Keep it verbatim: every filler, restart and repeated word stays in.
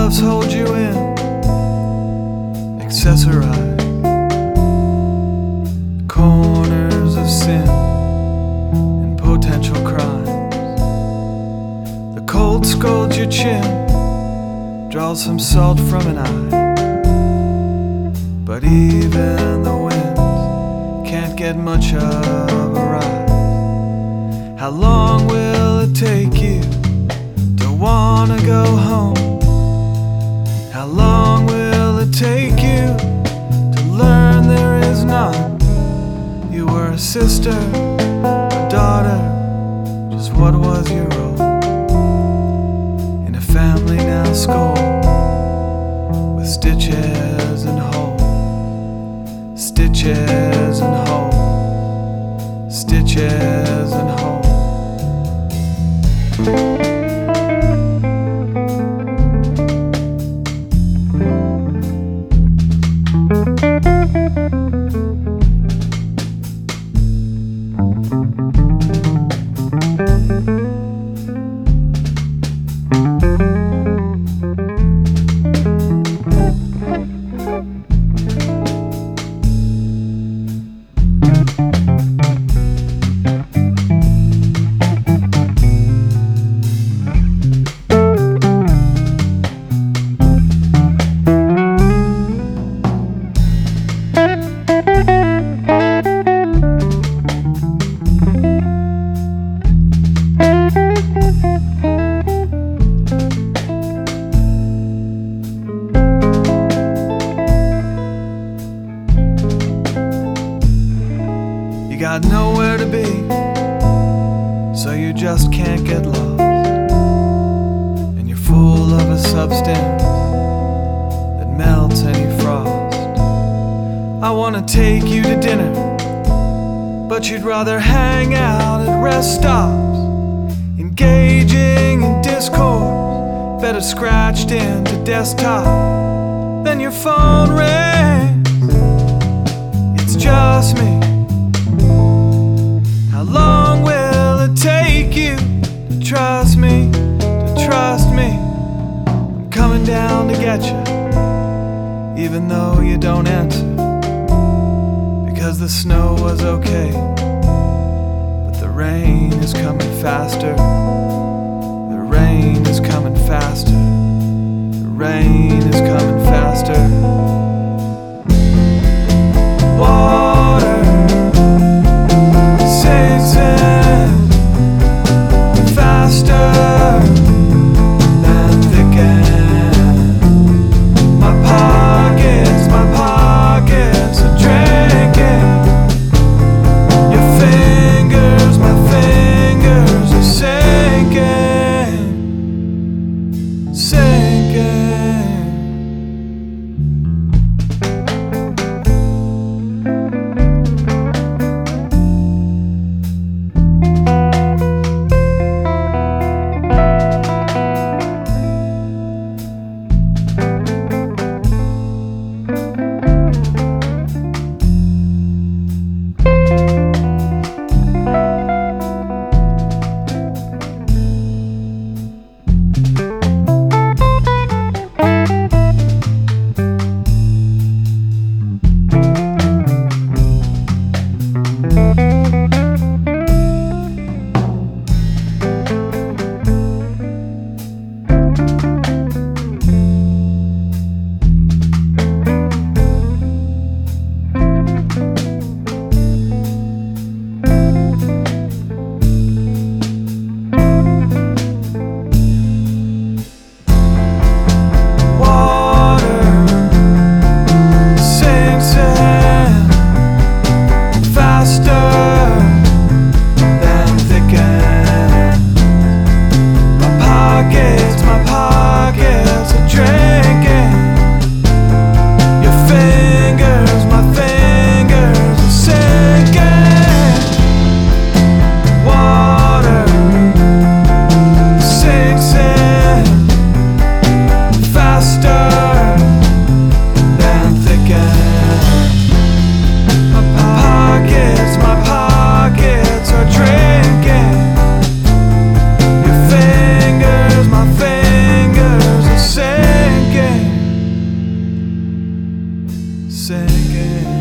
gloves hold you in, accessorize corners of sin and potential crimes. The cold scolds your chin, draws some salt from an eye, but even the winds can't get much of a ride. How long will it take you to wanna go home? How long will it take you to learn there is none? You were a sister, a daughter, just what was your role? In a family now scored with stitches and holes, stitches and holes, stitches and holes. You got nowhere to be, so you just can't get lost. And you're full of a substance that melts any frost. I wanna take you to dinner, but you'd rather hang out at rest stops, engaging in discourse, better scratched into desktop. Then your phone rings, it's just me. How long will it take you to trust me, to trust me? I'm coming down to get you, even though you don't answer, because the snow was okay, but the rain is coming faster. The rain is coming faster. The rain is coming faster. Water sinks in faster than thickens. My pockets, my pockets are drinking. Your fingers, my fingers are sinking, sinking. head.